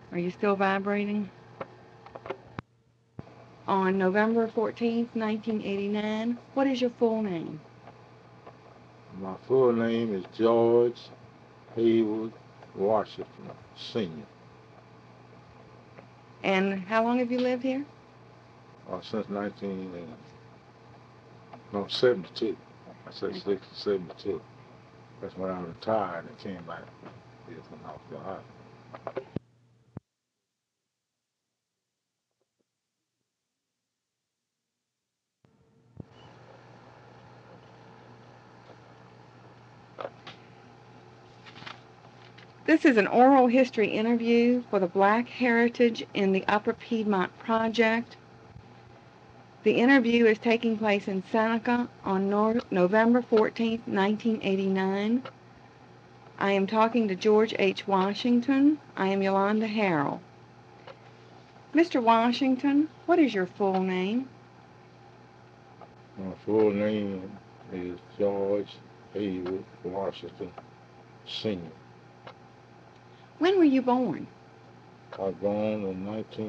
Are you still vibrating? On November 14th, 1989, what is your full name? My full name is George Haywood Washington, Sr. And how long have you lived here? Since 72. I said 72. That's when I retired and came back here from North Carolina. This is an oral history interview for the Black Heritage in the Upper Piedmont Project. The interview is taking place in Seneca on November 14th, 1989. I am talking to George H. Washington. I am Yolanda Harrell. Mr. Washington, what is your full name? My full name is George Haywood Washington, Sr. When were you born? I was born in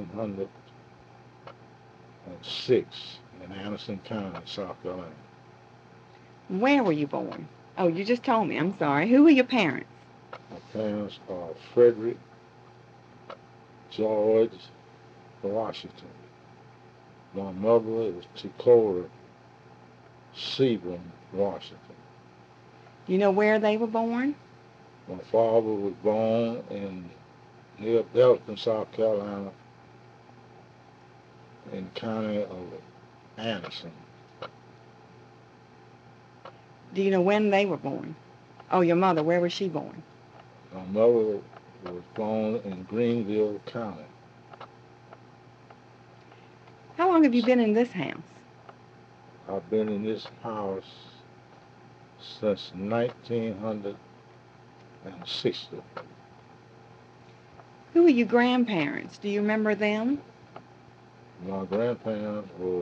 1906 in Anderson County, South Carolina. Where were you born? Oh, you just told me. I'm sorry. Who were your parents? My parents are Frederick George Washington. My mother is Dakota Sebring Washington. You know where they were born? My father was born in near Belton, South Carolina, in the county of Anderson. Do you know when they were born? Oh, your mother, where was she born? My mother was born in Greenville County. How long have you been in this house? I've been in this house since 1960. Who were your grandparents? Do you remember them? My grandparents were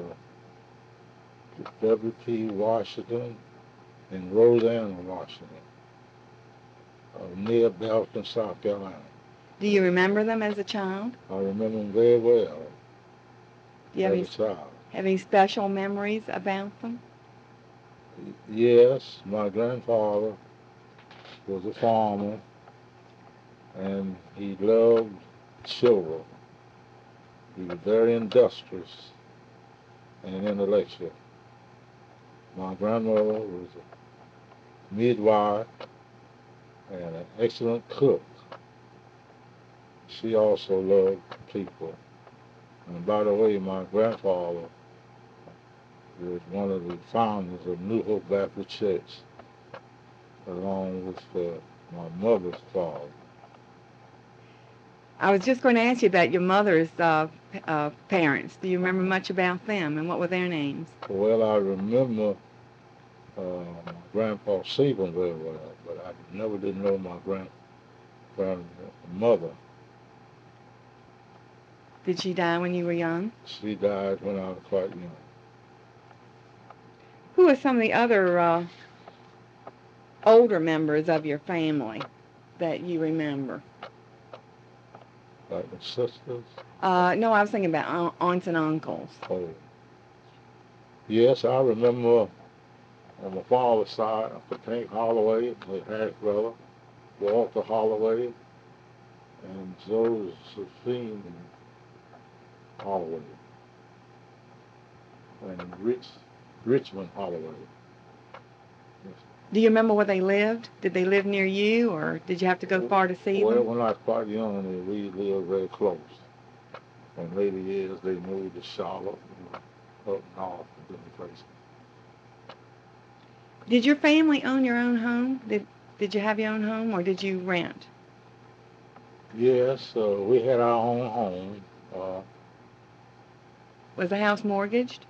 W.P. Washington and Rosanna Washington of near Belton, South Carolina. Do you remember them as a child? I remember them very well Do you as a child. have any special memories about them? Yes, my grandfather was a farmer and he loved children. He was very industrious and intellectual. My grandmother was a midwife and an excellent cook. She also loved people. And by the way, my grandfather was one of the founders of New Hope Baptist Church, along with my mother's father. I was just going to ask you about your mother's parents. Do you remember much about them, and what were their names? Well, I remember my grandpa Sebring very well, but I never did know my grandmother. Did she die when you were young? She died when I was quite young. Who are some of the other older members of your family that you remember? Like my sisters? No, I was thinking about aunts and uncles. Oh, yes, I remember on my father's side, Uncle Tank Holloway, my half brother, Walter Holloway, and Josephine Holloway, and Richmond Holloway. Yes. Do you remember where they lived? Did they live near you, or did you have to go far to see Well, them? when I was quite young, we lived very close. In later years, they moved to Charlotte, up north, and different places. Did your family own your own home? Did you have your own home, or did you rent? Yes, we had our own home. Uh, Was the house mortgaged?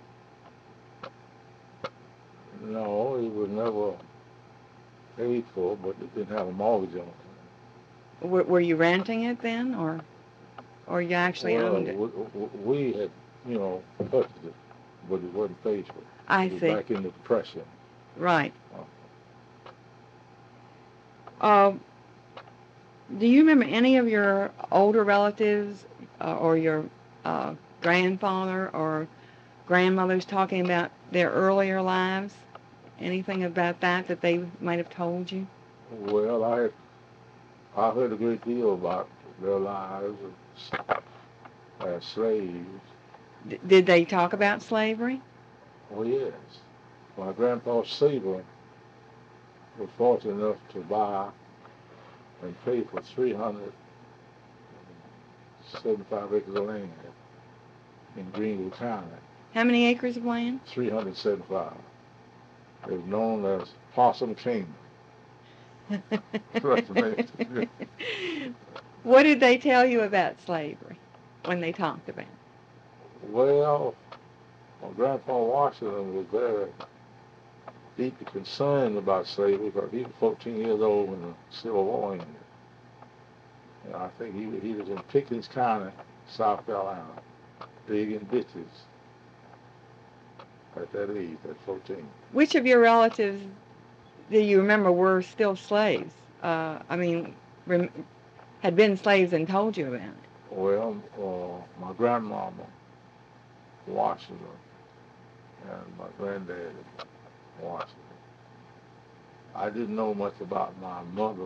no, it was never paid for, but it didn't have a mortgage on it. Were you renting it then, or you actually Well, owned it? we had, purchased it, but it wasn't paid for. I It was see. back in the Depression. Right. Uh, Uh, Do you remember any of your older relatives or your grandfather or grandmothers talking about their earlier lives? Anything about that they might have told you? Well, I heard a great deal about their lives as slaves. Did they talk about slavery? Oh yes, my grandpa Saber was fortunate enough to buy and pay for 375 acres of land in Greenville County. How many acres of land? 375. It was known as Possum Kingdom. That's the name. What did they tell you about slavery when they talked about it? Well, my grandpa Washington was very deeply concerned about slavery because he was 14 years old when the Civil War ended. And I think he was in Pickens County, South Carolina, digging ditches at that age, at 14. Which of your relatives do you remember were still slaves? I mean, had been slaves and told you about it? Well, my grandmama, Washington, and my granddad, Washington. I didn't know much about my mother.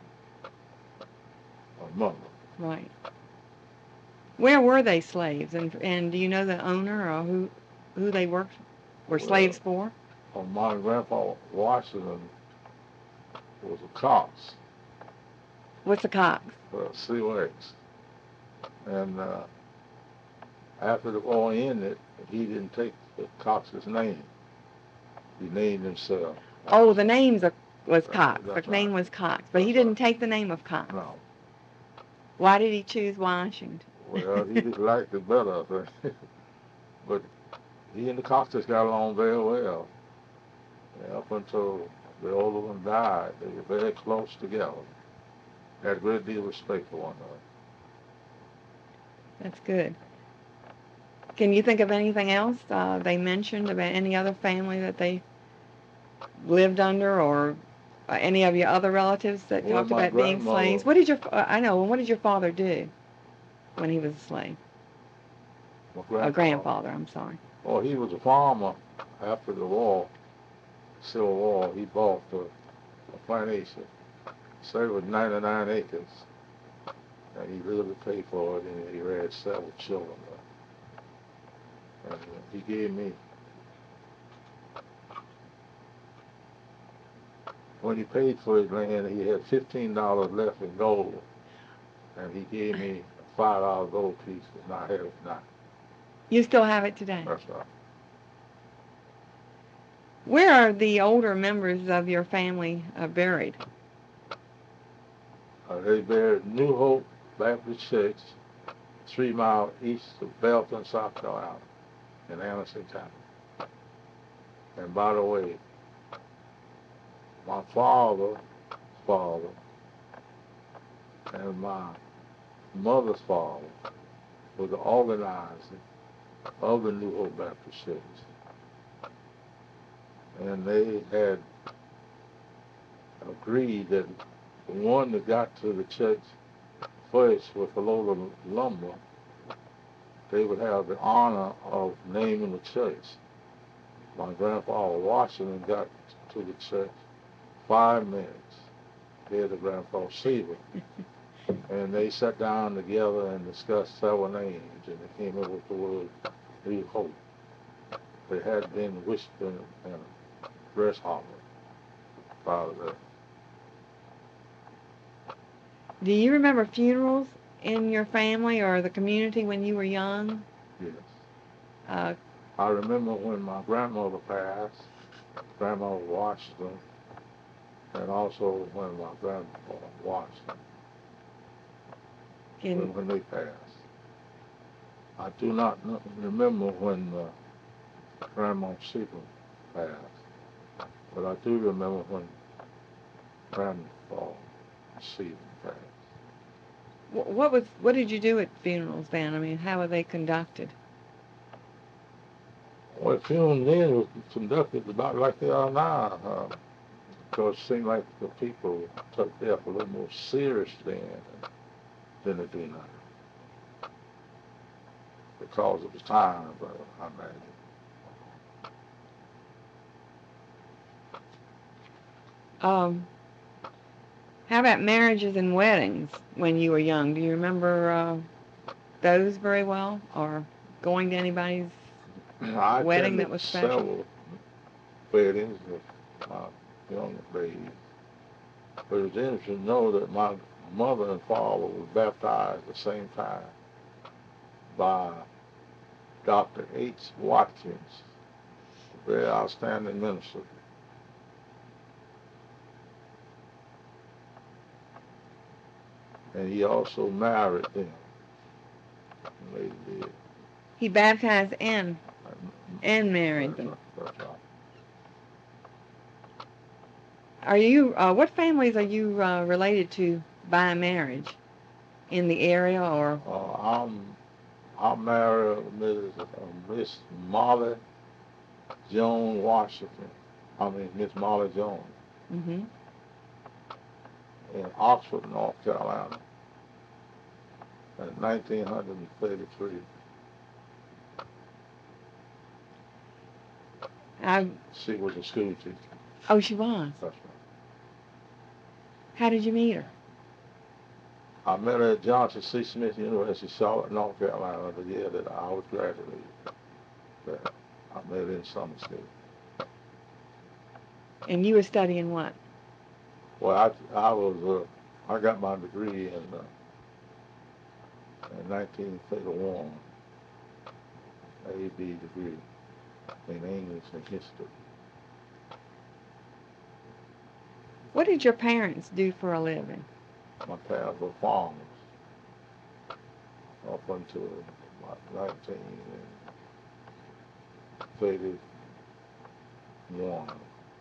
Right. Where were they slaves? And do you know the owner or who they were slaves for? Well, my grandpa Washington was a Cox. What's a Cox? COX. And after the war ended, he didn't take the Cox's name. He named himself. Oh, the name was Cox. The Right. name was Cox, but he didn't take the name of Cox. No. Why did he choose Washington? Well, he just liked it better, I think. But he and the Coxes got along very well. And up until the older one died, they were very close together. Had a great deal of respect for one another. That's good. Can you think of anything else they mentioned about any other family that they lived under, or any of your other relatives that talked about being slaves? What did what did your father do when he was a slave? My grandfather, I'm sorry. Well, he was a farmer after the war, Civil War. He bought a plantation, say it was 99 acres, and he lived to pay for it, and he had several children. And he gave me, when he paid for his land, he had $15 left in gold, and he gave me a $5 gold piece, and I have it now. You still have it today? That's right. Where are the older members of your family buried? They buried New Hope Baptist Church, 3 miles east of Belton, South Carolina, in Anderson County. And by the way, my father's father and my mother's father were the organizers of the New Hope Baptist Church. And they had agreed that the one that got to the church first with a load of lumber, they would have the honor of naming the church. My grandfather Washington got to the church 5 minutes ahead of Grandpa Seaver. And they sat down together and discussed several names, and they came up with the word New Hope. They had been Whisper and Grasshopper prior to that. Do you remember funerals in your family or the community when you were young? Yes. I remember when my grandmother passed, Grandma Washington, and also when my grandpa Washington, when they passed. I do not remember when Grandma Seaver passed, but I do remember when Grandpa Seaver passed. What did you do at funerals then? I mean, how were they conducted? Well, funerals then was conducted about like they are now. because it seemed like the people took death a little more seriously than they do now. Because of the time, I imagine. How about marriages and weddings when you were young? Do you remember those very well, or going to anybody's I wedding that attended was special? several weddings of my young days. But it was interesting to know that my mother and father were baptized at the same time by Dr. H. Watkins, a very outstanding minister. And he also married them. They did. He baptized and married them. That's right. Are you? What families are you related to by marriage in the area, or? I'm married Miss Molly Joan Washington. Miss Molly Jones Mm-hmm. in Oxford, North Carolina, in 1933. She was a school teacher. Oh, she was. That's right. How did you meet her? I met her at Johnson C. Smith University, Charlotte, North Carolina, the year that I was graduating. I met her in summer school. And you were studying what? Well, I got my degree in 1931, A.B. degree in English and history. What did your parents do for a living? My parents were farmers up until about 1931.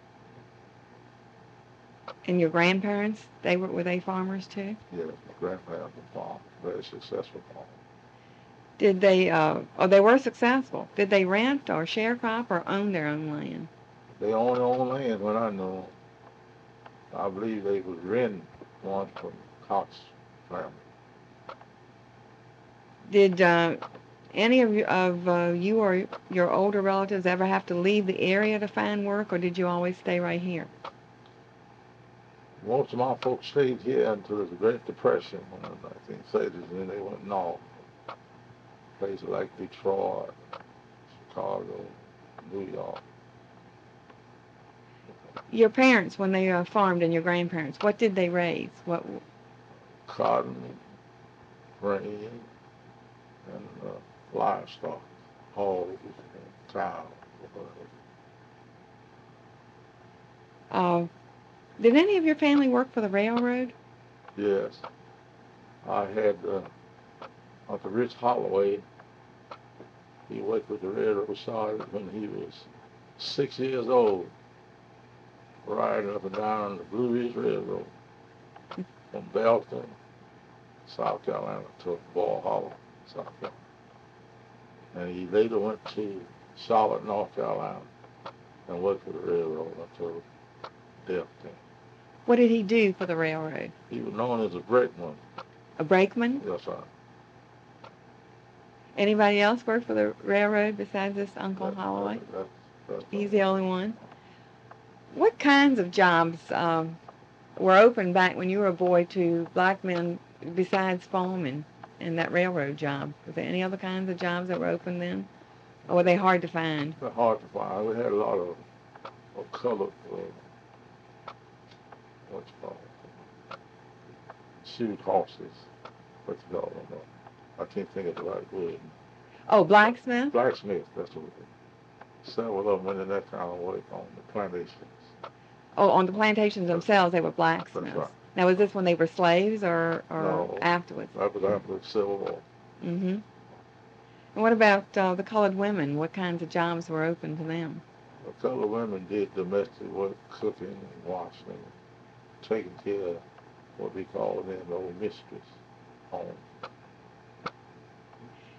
And your grandparents, were they farmers too? Yes, my grandparents were farmers, very successful farmers. Did they, they were successful. Did they rent or sharecrop or own their own land? They owned their own land when I knew them. I believe they was renting one from Cox family. Did any of you or your older relatives ever have to leave the area to find work, or did you always stay right here? Most of my folks stayed here until the Great Depression in the 1930s, and then they went north. Places like Detroit, Chicago, New York. Your parents, when they farmed, and your grandparents, what did they raise? What? Cotton, grain, and livestock, hogs, and cows. Did any of your family work for the railroad? Yes. I had Uncle Rich Holloway. He worked with the railroad sergeant when he was 6 years old, riding up and down the Blue Ridge Railroad from Belton, South Carolina, to Ball Hollow, South Carolina. And he later went to Charlotte, North Carolina, and worked for the railroad until death came. What did he do for the railroad? He was known as a brakeman. A brakeman? Yes, sir. Anybody else work for the railroad besides this Uncle Holloway? That's He's the only one. What kinds of jobs were open back when you were a boy to black men besides farming and that railroad job? Was there any other kinds of jobs that were open then? Or were they hard to find? They're hard to find. We had a lot of colored, what's it called, shoot horses. What you call them? I can't think of the right word. Oh, blacksmith? Blacksmith, that's what it is. Several of them went in that kind of work on the plantations. Oh, on the plantations themselves, they were blacksmiths. That's right. Now, was this when they were slaves or No, afterwards? that was after the Civil War. Mm-hmm. And what about the colored women? What kinds of jobs were open to them? The colored women did domestic work, cooking, washing, taking care of what we call then the old mistress home.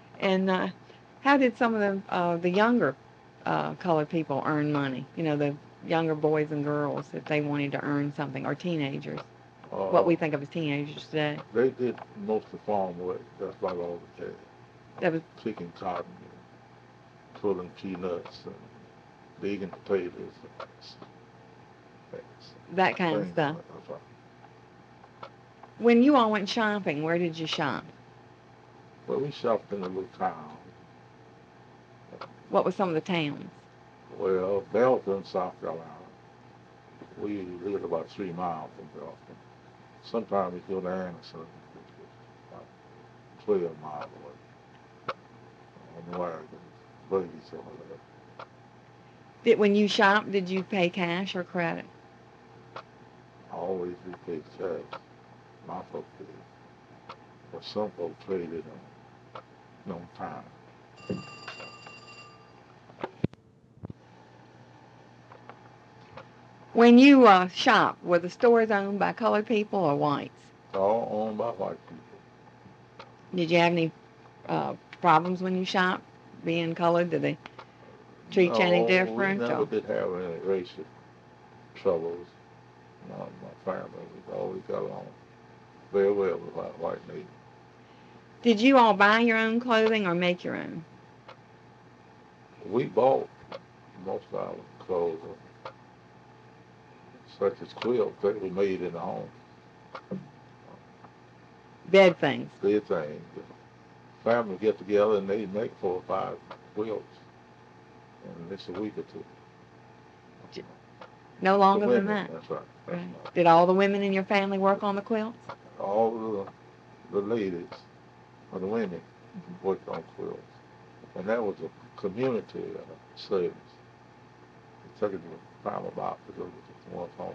And how did some of the younger colored people earn money? You know, the younger boys and girls if they wanted to earn something, or teenagers? What Uh, we think of as teenagers today. they did most of the farm work. That's about all they did. That was Picking cotton, and pulling peanuts, and digging potatoes, and that kind of things stuff. like that. That's right. When you all went shopping, where did you shop? Well, we shopped in a little town. What were some of the towns? Well, Belton, South Carolina. We lived about 3 miles from Belton. Sometimes we go to Anderson, which was about 12 miles away. On wagons, buggies over there. When you shopped, did you pay cash or credit? I always we paid cash. My folks did. But some folks traded on time. When you shopped, were the stores owned by colored people or whites? It's all owned by white people. Did you have any problems when you shopped, being colored? Did they treat you any different? We never did have any racial troubles. My family, we always got along very well with our white neighbors. Did you all buy your own clothing or make your own? We bought most of our clothes, such as quilts that we made in the home. Bed things. Bed things. The family get together and they make 4 or 5 quilts in just a week or two. No longer than that? That's right. That's Right. right. Did all the women in your family work on the quilts? All the ladies, or the women, worked on quilts. And that was a community service. It took it time about to go to one's home.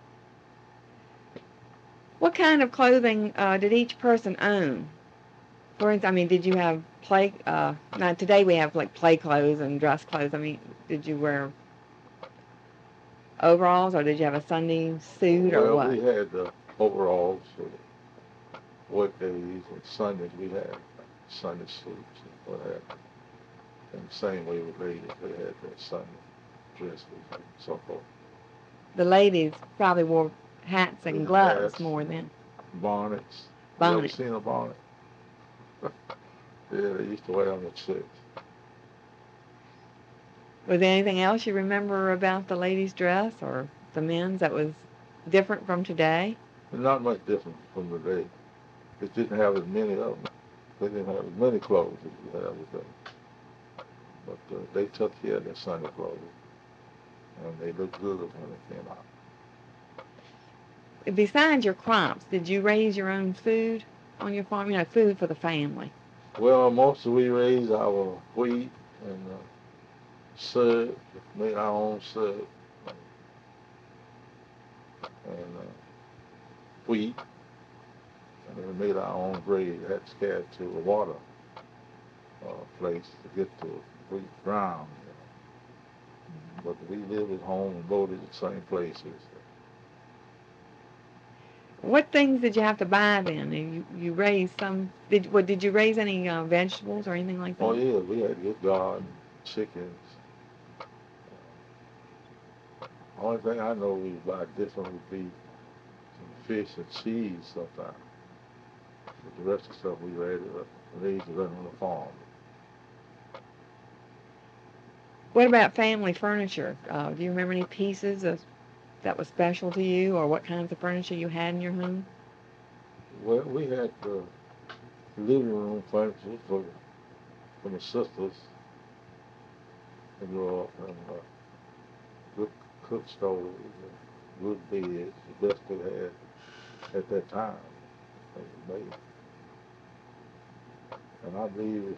What kind of clothing did each person own? For instance, I mean, did you have now today we have like play clothes and dress clothes. I mean, did you wear overalls or did you have a Sunday suit or what? Well, we had overalls for work days, and Sundays we had Sunday suits and what have you. And the same way with ladies, they had their Sunday dresses and so forth. The ladies probably wore hats and gloves Hats, more than bonnets. bonnets. You ever seen a bonnet? Yeah, they used to wear them at church. Was there anything else you remember about the ladies' dress or the men's that was different from today? Not much different from today. They didn't have as many of them. They didn't have as many clothes as we have today. But they took care of their Sunday clothes, and they looked good when they came out. Besides your crops, did you raise your own food on your farm? You know, food for the family. Well, most of we raised our wheat and syrup, made our own syrup, and wheat, and we made our own bread. Had to carry it to a water place to get the wheat ground. But we lived at home and voted at the same places. What things did you have to buy then? You raised some. Did you raise any vegetables or anything like that? Oh yeah, we had a good garden, chickens. Only thing I know we buy different would be some fish and cheese sometimes. But the rest of the stuff we raised it on the farm. What about family furniture? Do you remember any pieces that was special to you, or what kinds of furniture you had in your home? Well, we had the living room furniture for my sisters to grow up, and good cook stoves, and good beds, the best they had at that time. They was made. And I believe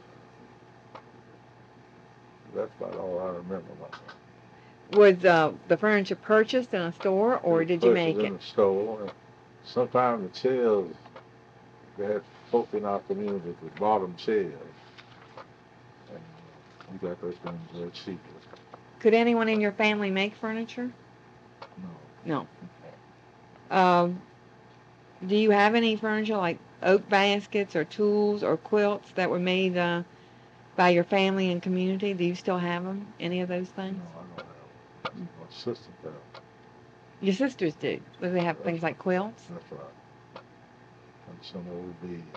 that's about all I remember about that. Was the furniture purchased in a store, or did you make it? In the store. And sometimes the chairs, they had folk in our community that bought them chairs. And we got those things very cheaply. Could anyone in your family make furniture? No. No. Do you have any furniture like oak baskets or tools or quilts that were made by your family and community? Do you still have them? Any of those things? No, I don't have them. My sister fell. Your sisters do. Do they have things like quilts? That's right. And some old beds.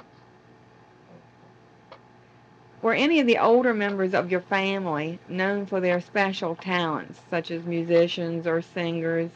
Were any of the older members of your family known for their special talents, such as musicians or singers?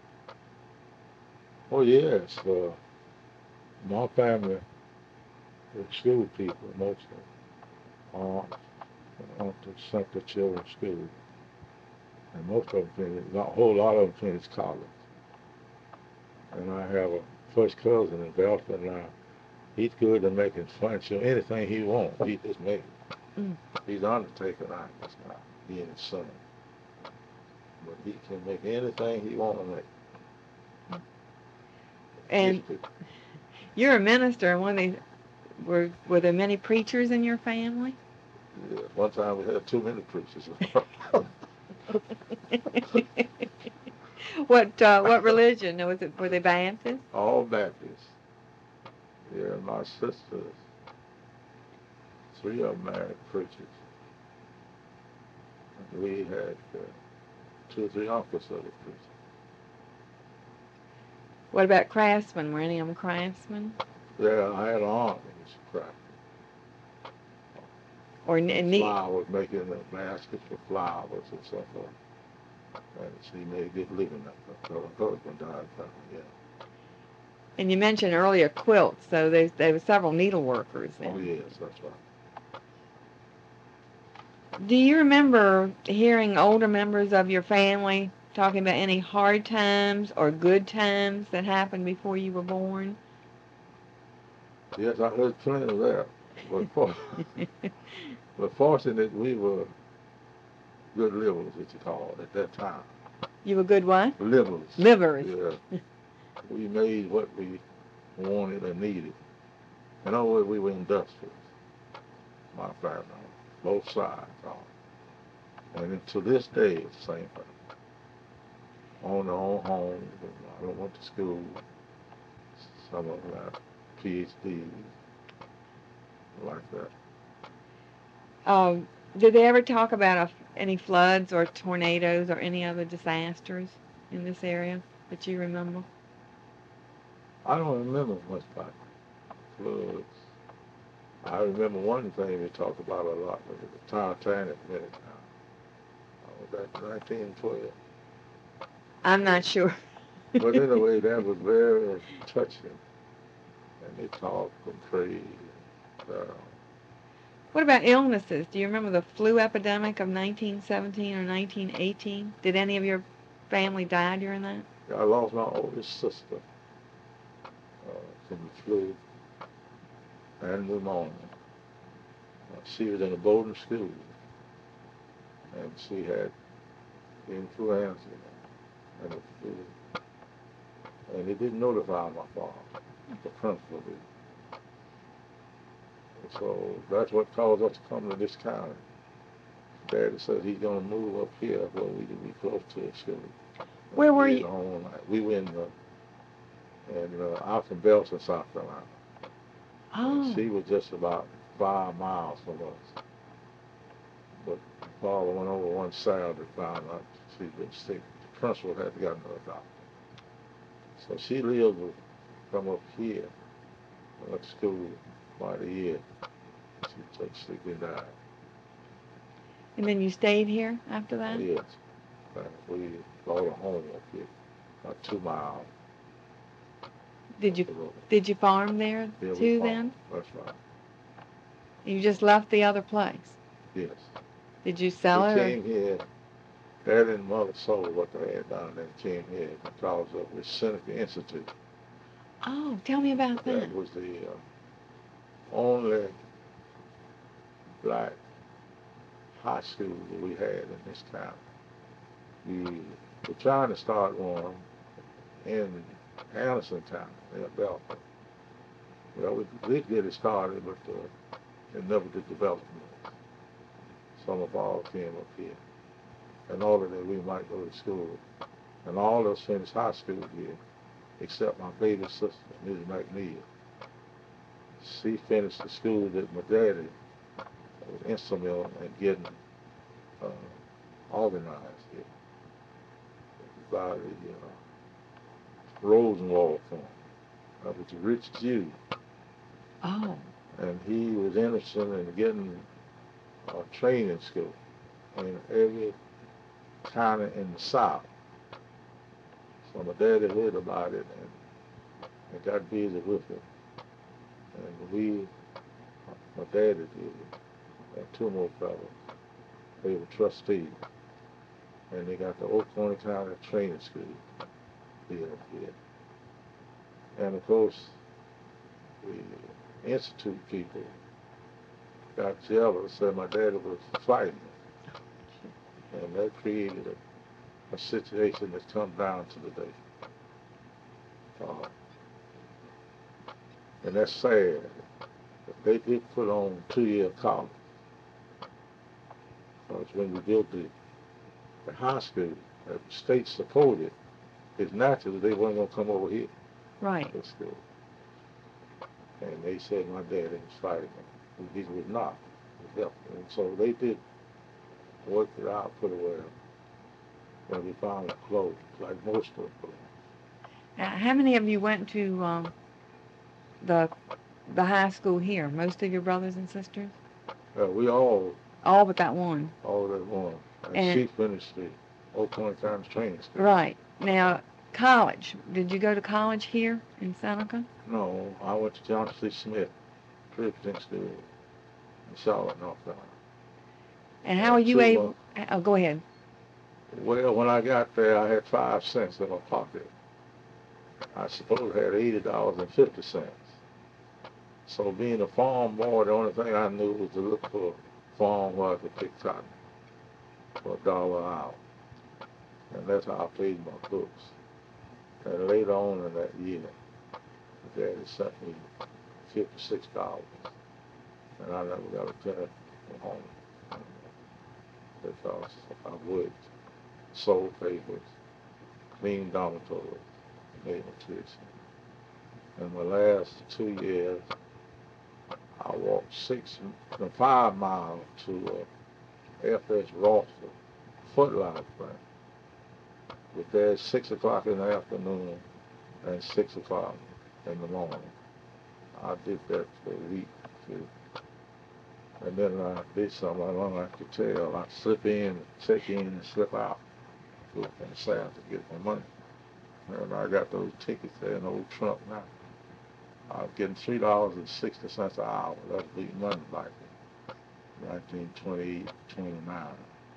Oh yes, my family were school people mostly. Aunts, uncles sent the children to school, and most of them finished. A whole lot of them finished college. And I have a first cousin in Belfast now. He's good at making furniture, anything he wants. He just makes it. Mm. He's undertaker now. That's not he and his son. But he can make anything he wants to make. And you're a minister, and one of these, were there many preachers in your family? Yeah, one time we had too many preachers. What religion? Were they Baptist? All Baptists. Yeah, my sisters, 3 of them married preachers. And we had 2 or 3 uncles that were preachers. What about craftsmen? Were any of them craftsmen? Yeah, I had an aunt that was a craftsman. Or flowers, making the baskets for flowers and so forth. And she made a good living after her husband died. Yeah. And you mentioned earlier quilts, so there were several needleworkers then. Oh yes, that's right. Do you remember hearing older members of your family talking about any hard times or good times that happened before you were born? Yes, I heard plenty of that. But fortunate we were good livers, as you call it, at that time. You were good what? Livers. Livers. Yeah. We made what we wanted and needed. In other words, we were industrious. My family, both sides. And to this day, it's the same thing. Own their own homes. I went to school. Some of them got PhDs, like that. Did they ever talk about any floods or tornadoes or any other disasters in this area that you remember? I don't remember much about floods. I remember one thing we talked about a lot was the Titanic meltdown. Was that 1912? I'm not sure. But anyway, that was very touching. And they talked and prayed. What about illnesses? Do you remember the flu epidemic of 1917 or 1918? Did any of your family die during that? I lost my oldest sister from the flu and pneumonia. She was in a boarding school, and she had influenza and the flu. And they didn't notify my father, the principal did. So that's what caused us to come to this county. Daddy said he's going to move up here where we can be close to the school. Where were you? We were out in Belton, South Carolina. Oh. And she was just about 5 miles from us. But Father went over one Saturday and found out she'd been sick. The principal had to get another doctor. So she lived from up here, went to school about a year. She took sick and died. And then you stayed here after that? Yes. We bought a home up here, about 2 miles. Did you farm there too then? That's right. You just left the other place? Yes. Did you sell it? We came here. Dad and Mother sold what they had down there and came here because of the Seneca Institute. Oh, tell me about that. That was the only black high school that we had in this town. We were trying to start one in Anderson Town, near Belfast. Well, we did get it started, but it never did develop. Some of all came up here in order that we might go to school. And all of us finished high school here, except my baby sister, Mrs. McNeil. She finished the school that my daddy was instrumental in getting organized here. by the Rosenwald firm. That was a rich Jew. Oh. And he was interested in getting a training school in every county in the South. So my daddy heard about it and got busy with it. And my daddy did it, and two more fellows, they were trustees. And they got the Oconee County Training School built here. And of course, the Institute people got jealous that my daddy was fighting. And that created a situation that's come down to the day. And that's sad. They did put on 2-year college. Because when we built the high school that the state supported, it's natural they weren't going to come over here. Right. To school. And they said my daddy was fighting them. He was not. He helped. And so they did work it out pretty well. And we found it closed, like most of them. How many of you went to the high school here? Most of your brothers and sisters? We all but that one. All that one. And she finished the Oconee County Training School. Right. Now, college. Did you go to college here in Seneca? No, I went to John C. Smith Christian School in Charlotte, North Carolina. And how are you able? Oh, go ahead. Well, when I got there, I had 5 cents in my pocket. I suppose I had $80.50. So being a farm boy, the only thing I knew was to look for a farm where I could pick cotton for $1 an hour. And that's how I paid my books. And later on in that year, Daddy sent me $56. And I never got a penny from home. Because I worked, sold papers, cleaned dormitories, made nutrition. In my last 2 years, I walked 5 miles to F.S. Rossford Foot Locker plant. But there's 6 o'clock in the afternoon and 6 o'clock in the morning. I did that for a week too. And then I did something I don't like to tell. I slip in, check in, and slip out. Go up in the South to get my money. And I got those tickets there in the old trunk now. I was getting $3.60 an hour. That was big money back in 1928, 29.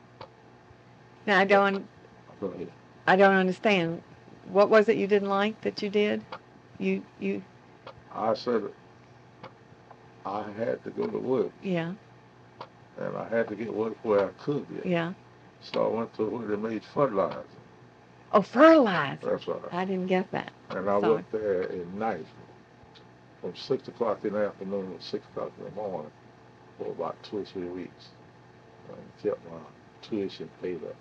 Now, Go ahead. I don't understand. What was it you didn't like that you did? You. I said I had to go to work. Yeah. And I had to get work where I could get. Yeah. So I went to where they made fertilizer. Oh, fertilizer. That's right. I didn't get that. And I worked there at night from 6 o'clock in the afternoon to 6 o'clock in the morning for about 2 or 3 weeks. And kept my tuition paid up.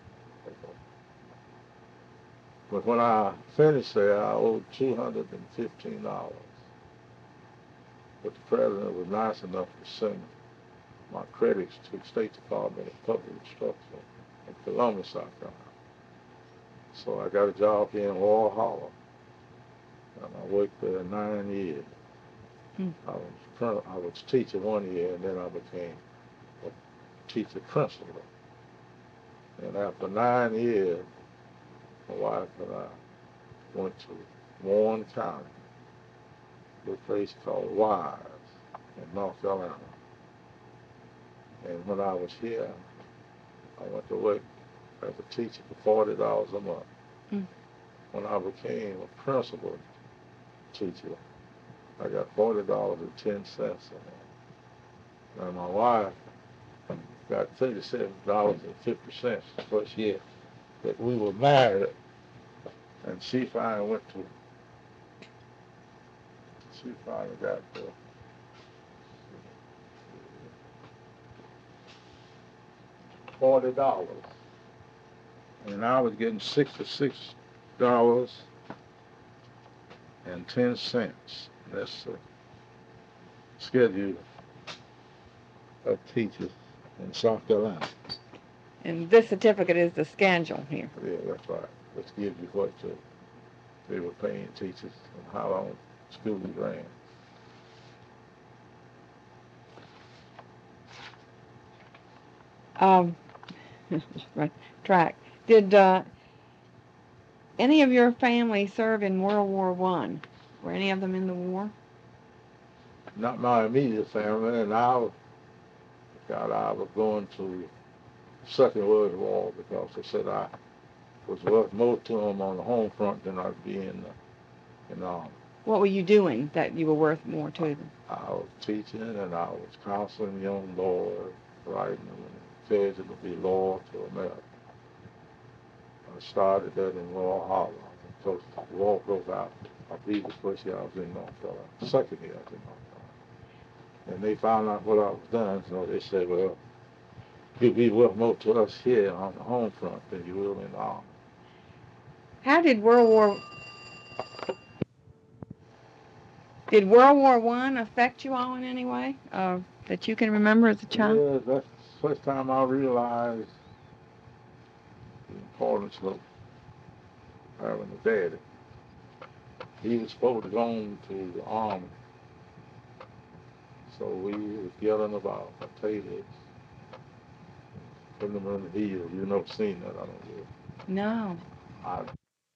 But when I finished there, I owed $215. But the president was nice enough to send my credits to the State Department of Public Instruction in Columbia, South Carolina. So I got a job here in Wall Hollow, and I worked there 9 years. I was teacher 1 year, and then I became a teacher principal. And after 9 years, my wife and I went to Warren County, a place called Wise in North Carolina. And when I was here, I went to work as a teacher for $40 a month. When I became a principal teacher, I got $40.10 a month. And my wife got $37.50 the first year that we were married. And she finally got $40. And I was getting $66.10. That's the schedule of teachers in South Carolina. And this certificate is the schedule here. Yeah, that's right. Let's give you what they were paying teachers and how long school ran. Um, right, track. Did any of your family serve in World War One? Were any of them in the war? Not my immediate family, and I was going to Second World War because they said I was worth more to them on the home front than I'd be in the army. What were you doing that you were worth more to them? I was teaching and I was counseling young boys, writing them and encouraging them to be loyal to America. I started that in Royal Harbor. So the war broke out. I believe the first year I was in North Carolina. Second year I was in North Carolina. And they found out what I was doing, so they said, well, you'll be worth more to us here on the home front than you will in the army. How did World War One affect you all in any way that you can remember as a child? Yeah, that's the first time I realized the importance of having a daddy. He was supposed to go on to the army, so we was yelling about potatoes, putting them in the heel. You never seen that, I don't know. No. I